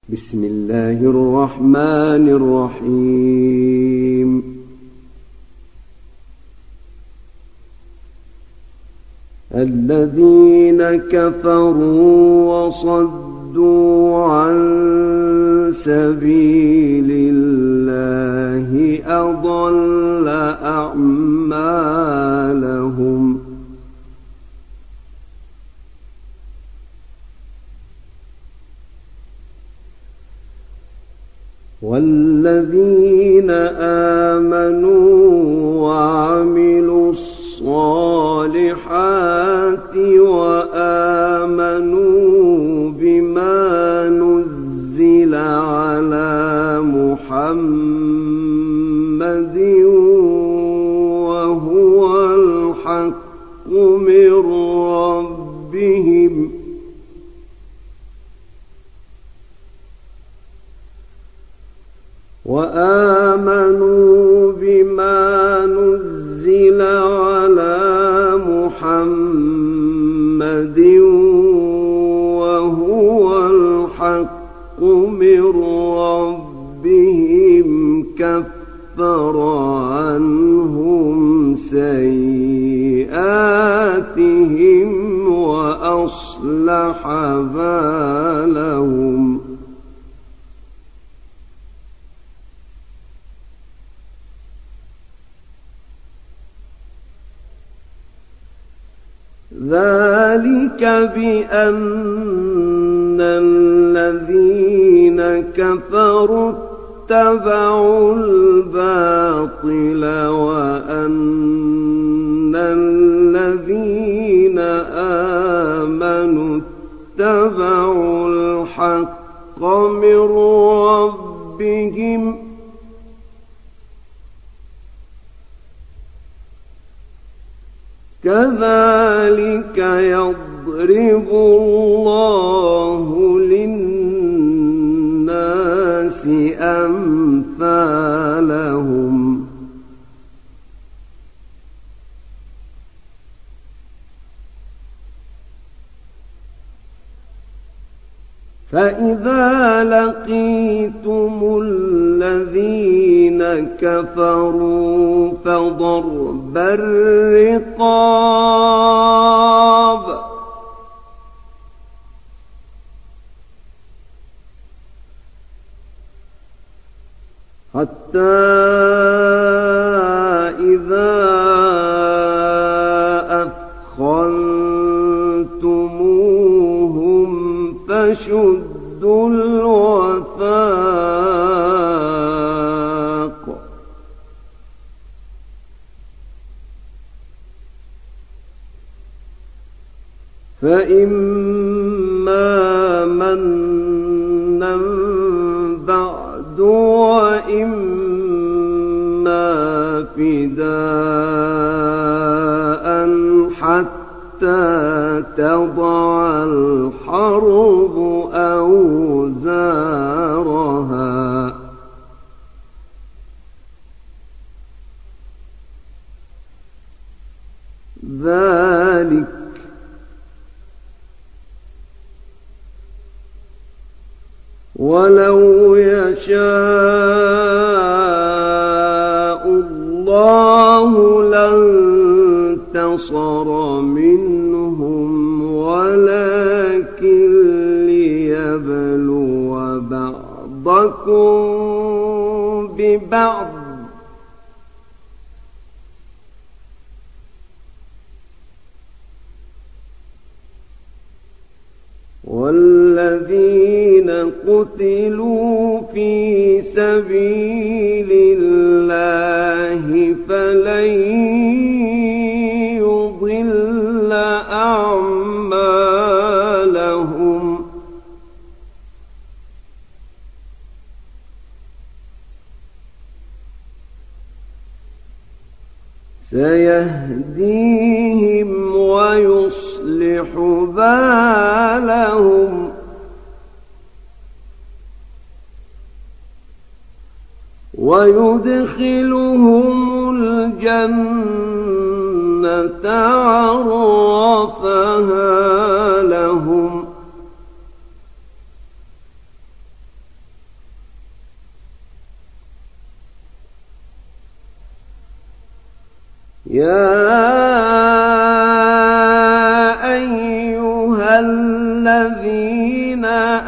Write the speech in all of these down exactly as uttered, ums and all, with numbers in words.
بسم الله الرحمن الرحيم. الذين كفروا وصدوا عن سبيل الله أضل أعمالهم والذين آمنوا وعملوا الصالحات وآمنوا بما نزل على محمد وهو الحق من ربهم وآمنوا بما نزل على محمد وهو الحق من ربهم كفر عنهم سيئاتهم وأصلح بالهم ذلك بأن الذين كفروا اتبعوا الباطل وأن الذين آمنوا اتبعوا الحق من ربهم كذلك يضرب الله للناس أمثالهم فإذا لقيتم الذين كفروا فضرب الرقاب حتى إذا أثخنتموهم فشدوا الوثاق فإما منا بعد وإما فداء حتى تضع الحرب أوزارها ذلك ولو يشاء الله لانتصر منهم ولكن ليبلو بعضكم ببعض والذين قتلوا في سبيل الله فلن يضل أعمالهم سيهديهم ويصلح بالهم ويدخلهم الجنة عرفها لهم يا أيها الذين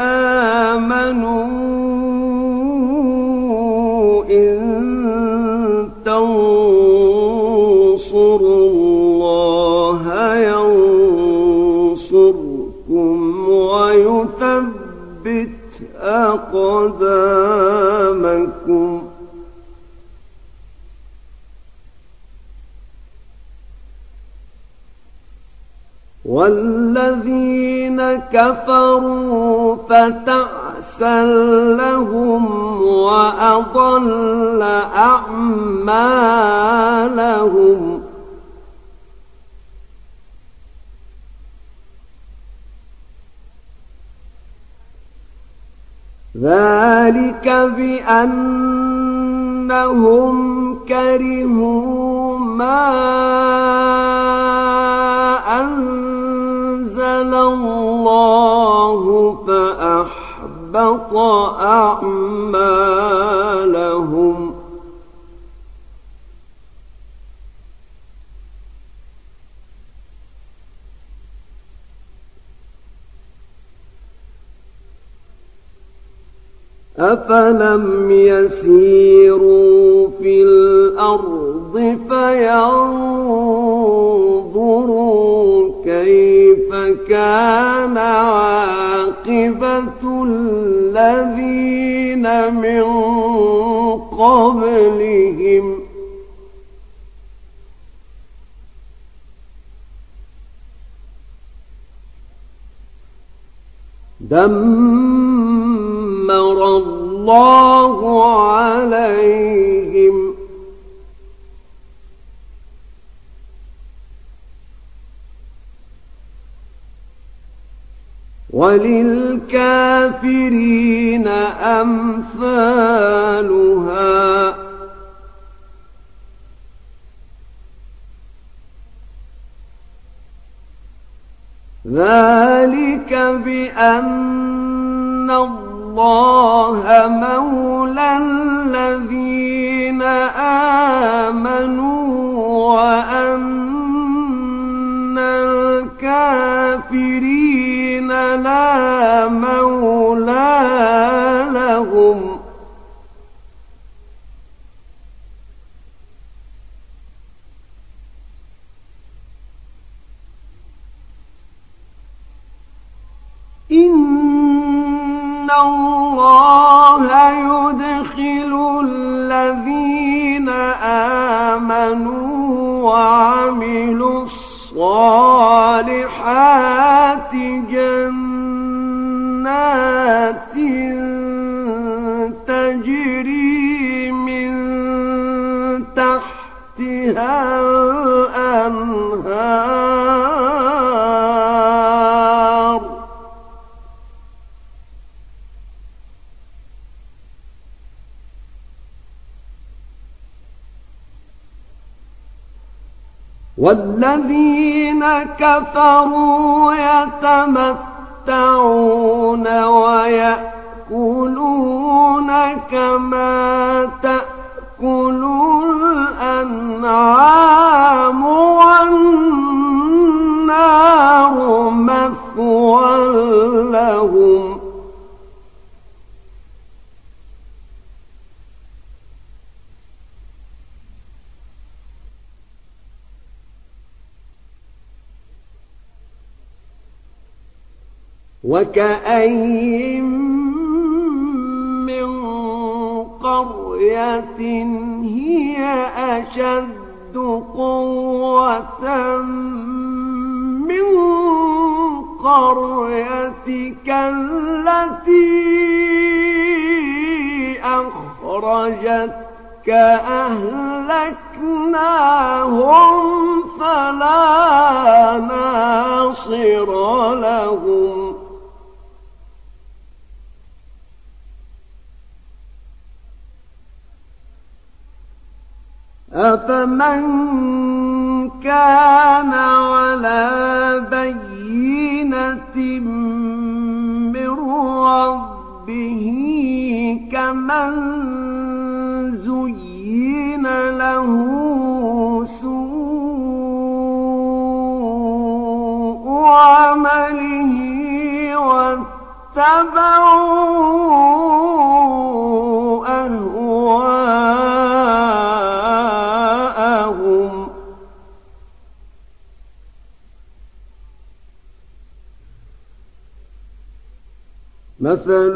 آمنوا إن تنصروا الله ينصركم ويثبت أقدامكم والذين كفروا فتعسا لهم وأضل أعمالهم ذلك بأنهم كرهوا ما أنزل الله فأحبط أعمالهم أفلم يسيروا في الأرض فينظروا كيف كان عاقبة الذين من قبلهم دمر الله عليهم وللكافرين أمثالها ذلك بأن الله مولى الذين آمنوا وأن الكافرين لا مولى لهم إن الله يدخل الذين آمنوا وعملوا الصالحات جنات تجري من تحتها الأنهار والذين كفروا يتمتعون ويأكلون كما تأكل الأنعام والنار مثوى لهم وكأين من قرية هي أشد قوة من قريتك التي أخرجتك أهلكناهم فلا ناصر لهم أفمن كان على بينة من ربه كمن زين له سوء واتبعوا أهواءهم مثل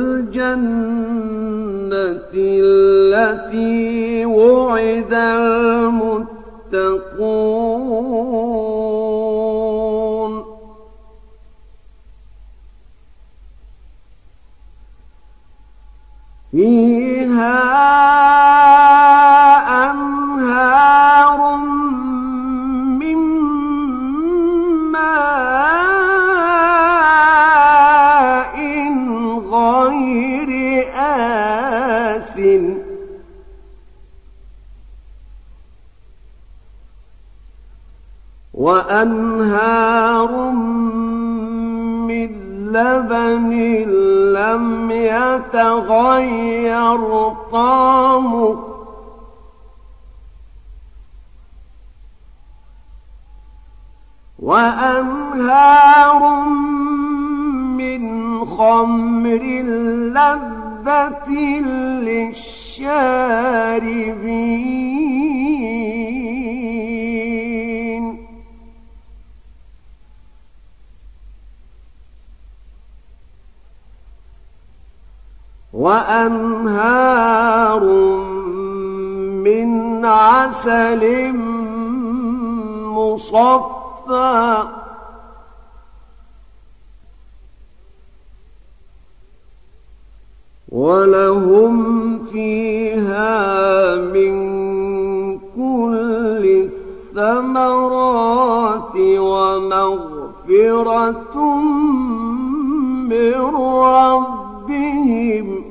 الجنة التي وعد المتقون فيها أنهار من ماء غير آسن وأنهار من لبن لم يتغير طعمه وأنهار من خمر لذة للشاربين وأنهار من عسل مصفى ولهم فيها من كل الثمرات ومغفرة من ربهم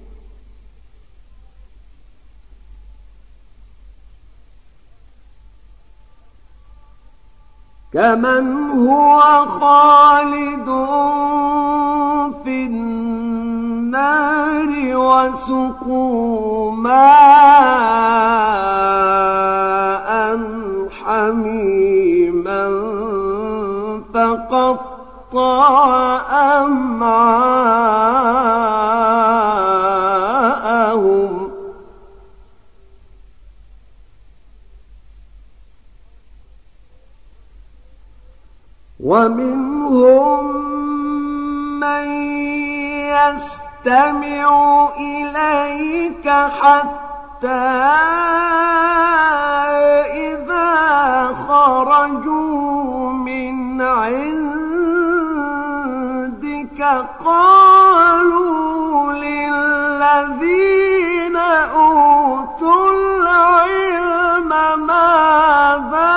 كمن هو خالد في النار وسقوا ماء حميما فقطع أمعاءهم ومنهم من يستمع إليك حتى إذا خرجوا من عندك قالوا للذين أوتوا العلم ماذا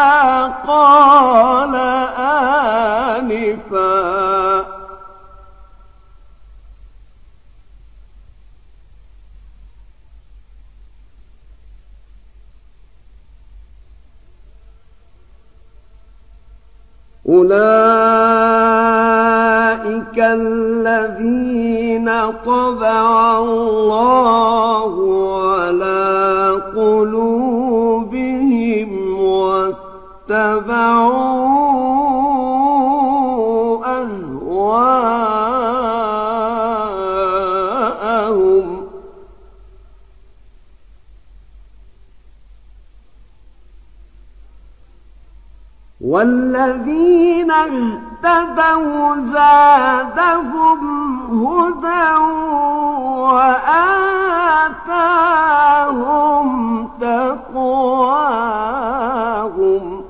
قال آنفا أولئك الذين طبع الله على قلوبهم واتبعوا أهواءهم والذين اهتدوا زادهم هدى وآتاهم تقواهم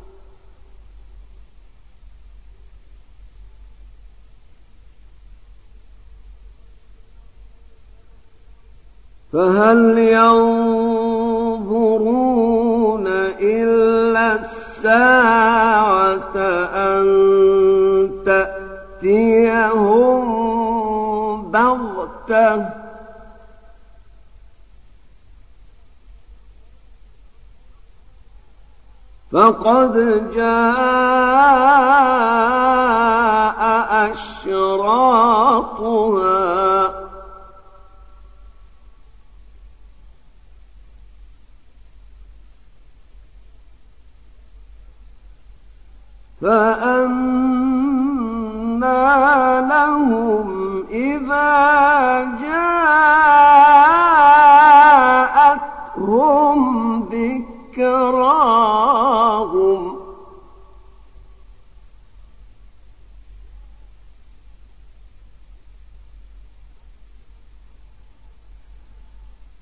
فهل ينظرون إلا الساعة أن تأتيهم بغتة فقد جاء أشراطها فأنى لهم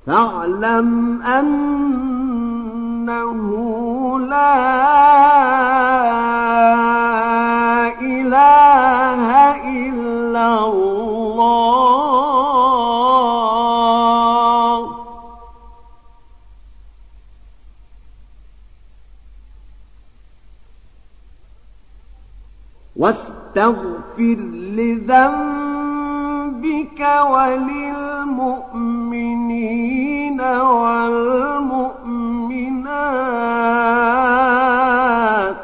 فاعلم أنه لا إله إلا الله واستغفر لذنبك وللمؤمنين والمؤمنات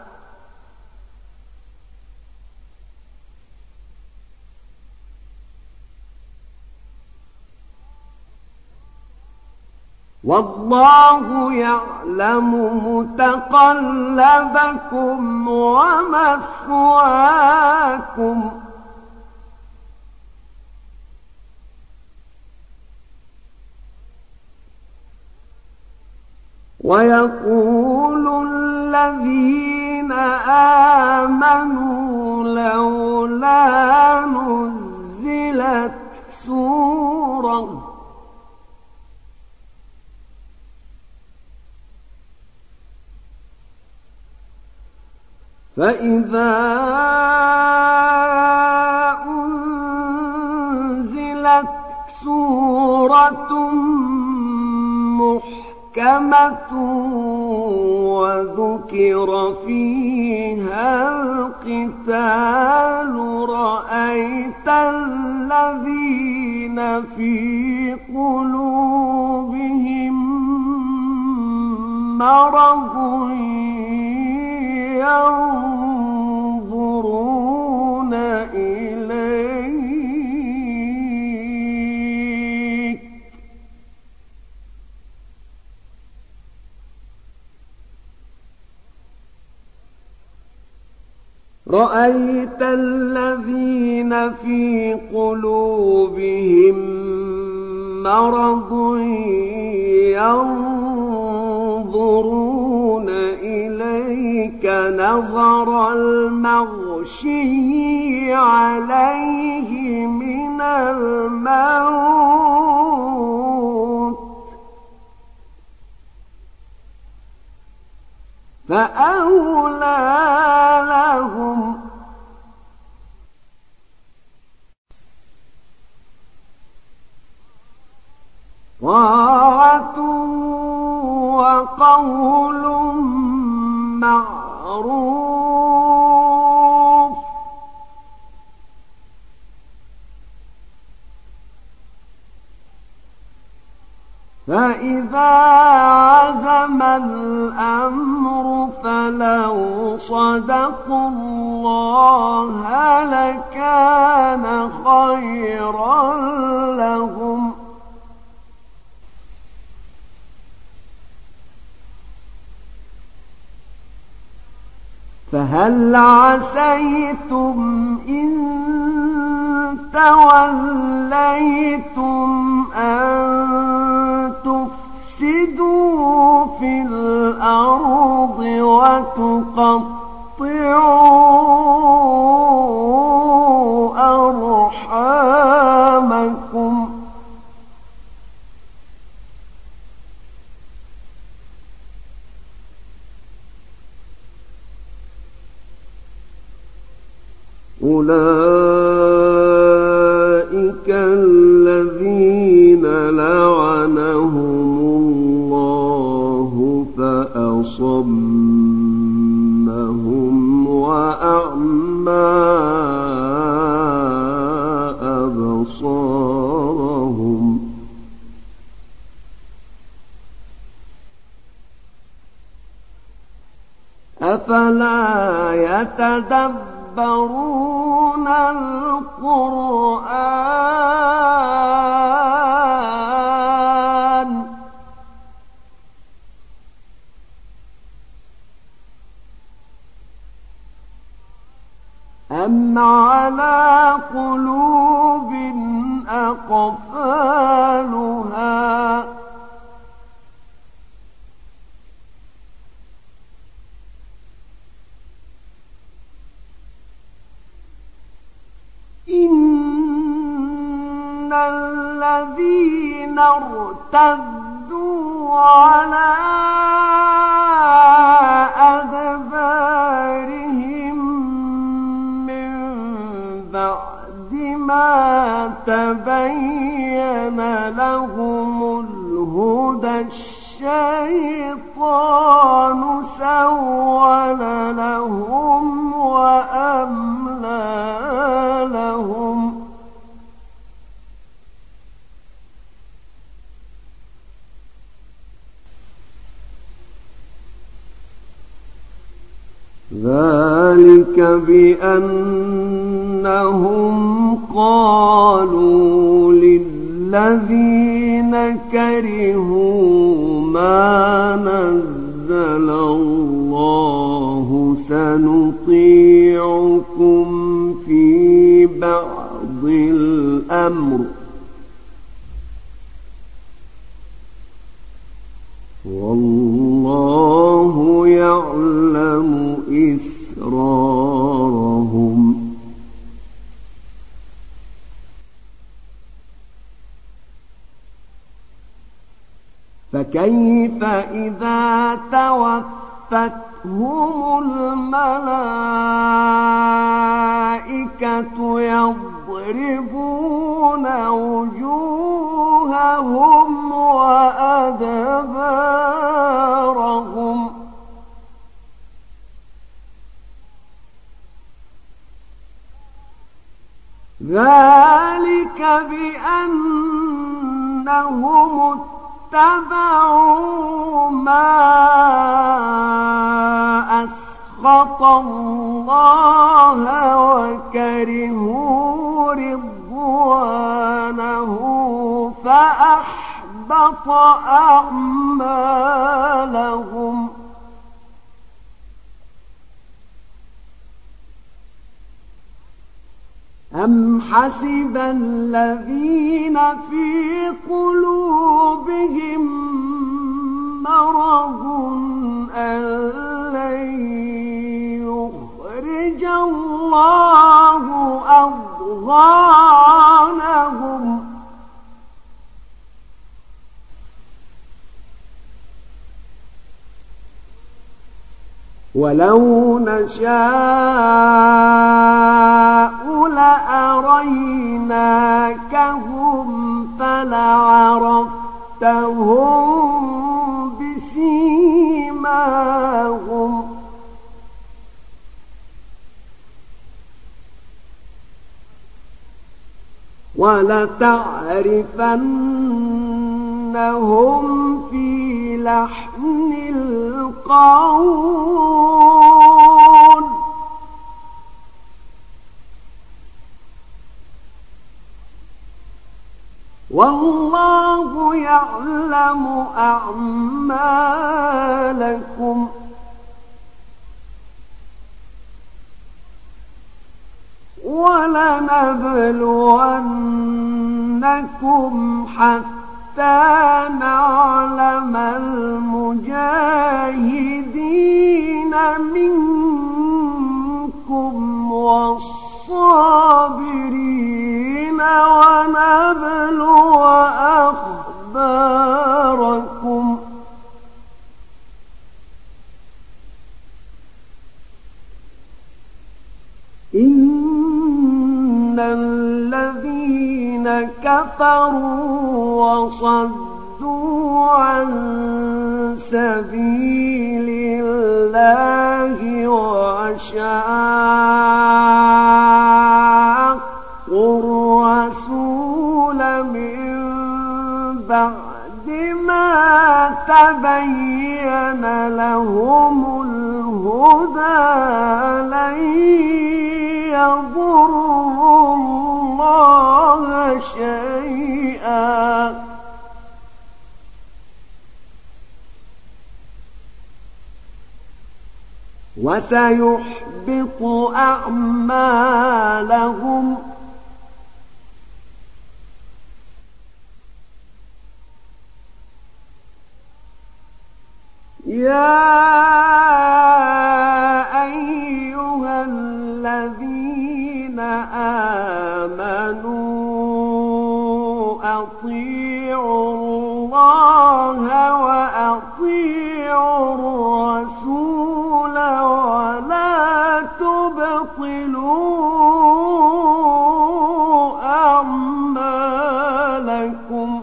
والله يعلم متقلبكم ومثواكم ويقول الذين آمنوا لولا نزلت سورة فإذا أنزلت سورة محكمة وذكر فيها القتال رأيت الذين في قلوبهم مرض ينظرون إليك رأيت الذين في قلوبهم مرض ينظرون إليك نظر المغشي عليه من الموت فأولى لهم طاعة وقول معروف فإذا عزم الأمر فلو صدقوا الله لكان خيرا لهم فهل عسيتم إن توليتم أن تفسدوا في الأرض وتقطعوا أرحامكم أولئك الذين لعنهم الله فأصمهم وأعمى أبصارهم أفلا يتدبرون القرآن أم على قلوب أقفالها إن الذين ارتدوا على أدبارهم من بعد ما تبين لهم الهدى الشيطان سول لهم وأملى لهم ذلك بأنهم قالوا للذين كرهوا ما نزل الله سنطيعكم في بعض الأمر والله يعلم إسرارهم فكيف إذا توفتهم الملائكة يضربون وجوههم وأدبارهم ذلك بأنهم اتبعوا ما أسخط الله وكرهوا رضوانه فأحبط أعمالهم أم حسب الذين في قلوبهم مرض أن لن يخرج الله أضغانهم ولو نشاء لأريناكهم فلعرفتهم بسيماهم ولتعرفنهم في لحن القول والله يعلم أعمالكم ولنبلونكم حتى نعلم المجاهدين منكم والصابرين ونبلو أخباركم إن الذين كفروا وصدوا عن سبيل الله وشاقوا الرسول من بعد ما تبين لهم الهدى لن يضروا الله شيئا وسيحبط أعمالهم يا أيها الذين آمنوا أطيعوا الله وأطيعوا الرسول ولا تبطلوا أعمالكم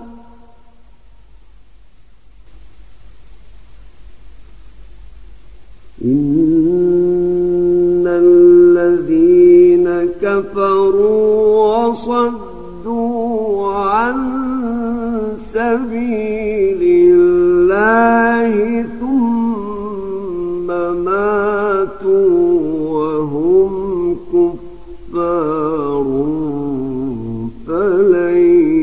إن الذين كفروا وصدوا عن سبيل الله ثم ماتوا وهم كفار فلن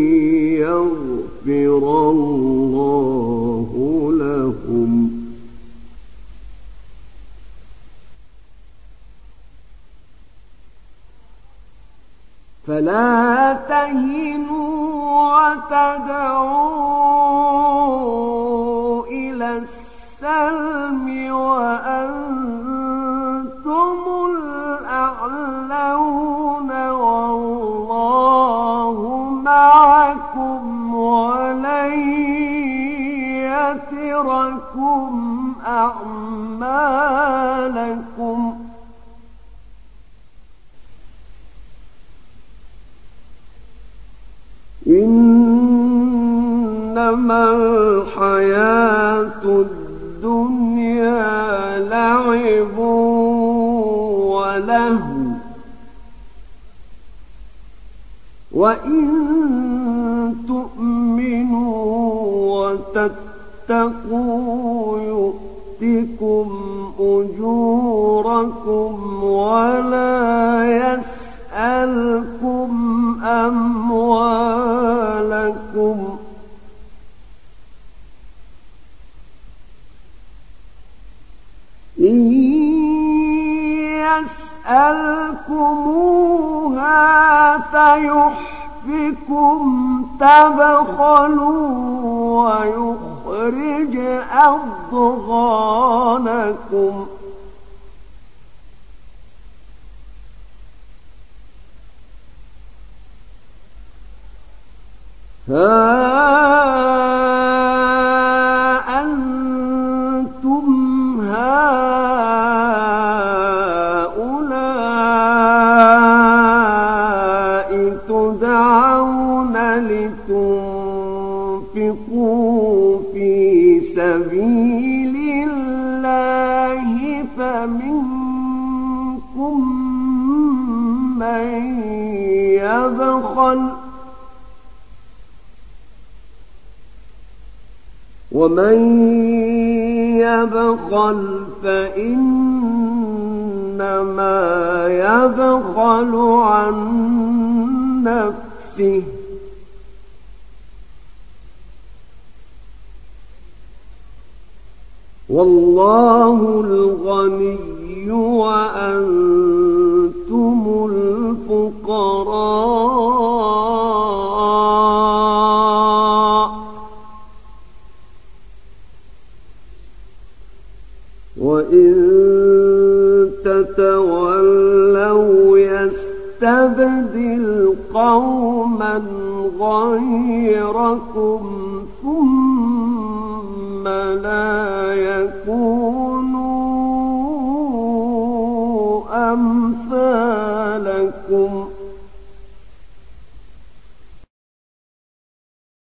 يغفر الله لهم فلا تهنوا وتدعوا إلى السلم وأنتم الأعلون والله معكم ولن يتركم أعمالكم إنما الحياة الدنيا لعب ولهو وإن تؤمنوا وتتقوا يؤتكم أجوركم ولا يسألكم أموالكم إن يسألكموها فيحفكم تبخلوا ويخرج أضغانكم ها أنتم هؤلاء تدعون لتنفقوا في سبيل الله فمنكم من يبخل ومن يبخل فإنما يبخل عن نفسه والله الغني وأنتم الفقراء وإن تتولوا يستبدل قوما غيركم ثم لا يكونوا أمثالكم